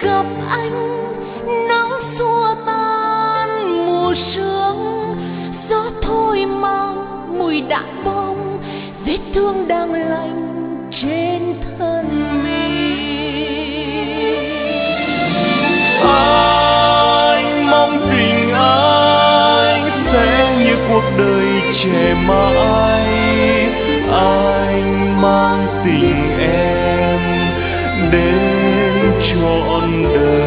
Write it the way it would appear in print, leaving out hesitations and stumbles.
gặp anh, nắng xua tan mùa sương, gió thôi mang mùi đạn bom, vết thương đang lành trên thân mình. Anh mong tình anh sẽ như cuộc đời trẻ mãi. Anh mang tình em đến trọn đời.